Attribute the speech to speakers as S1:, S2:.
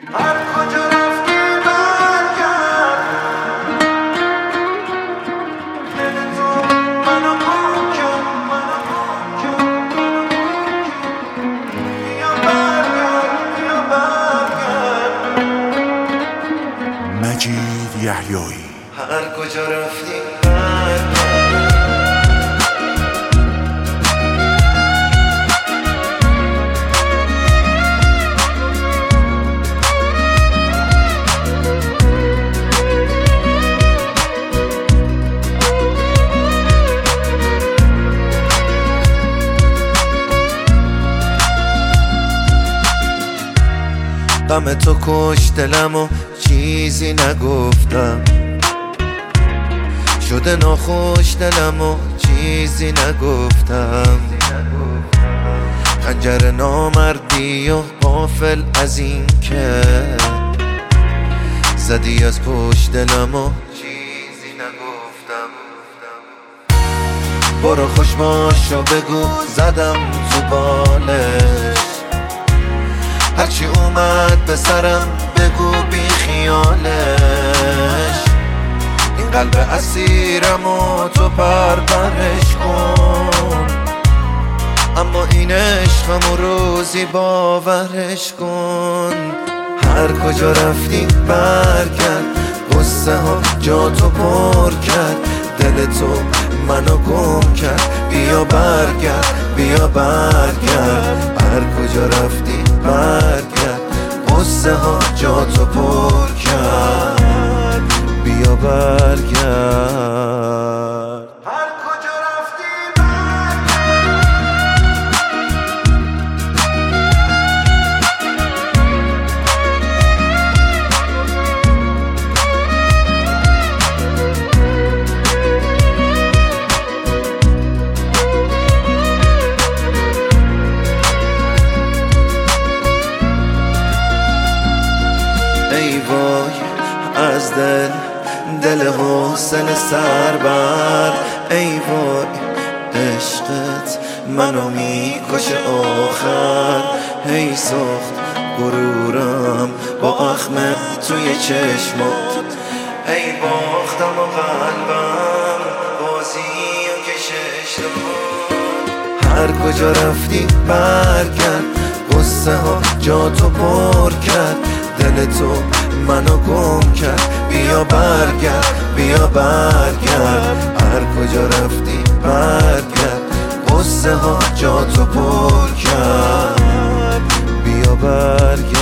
S1: هر کجا رفتی برگرد، دل تو منو گم کرد، بیا برگرد، بیا برگرد.
S2: مجید یحیایی.
S1: هر کجا رفتی برگرد. غم تو کش دلم و چیزی نگفتم، شده ناخوش دلم و چیزی نگفتم. خنجر نامردی و غافل از این که زدی از پشت دلم و چیزی نگفتم. برو خوش باش و بگو زدم تو بالش، هرچی اومد به سرم بگو بی خیالش. این قلب اسیرم و تو پرپرش کن، اما این عشقم و روزی باورش کن. هر کجا رفتی برگرد، قصه ها جا تو پر کرد، دل تو منو گم کرد. بیا برگرد، بیا برگرد. هر کجا رفتی برگرد، قصه ها جا تو پر کرد. بیا برگرد. هر کجا رفتی ای وای از دل حسن سربر. ای وای عشقت منو میکشه آخر. ای سخت غرورم با اخم توی چشمات. ای باختم و قلبم بازی و کشش داد. هر کجا رفتی برگرد، قصه ها جا تو پر کرد، دل تو منو گم کرد. بیا برگرد، بیا برگرد. هر کجا رفتی برگرد، قصه ها جا تو پر کرد. بیا برگرد.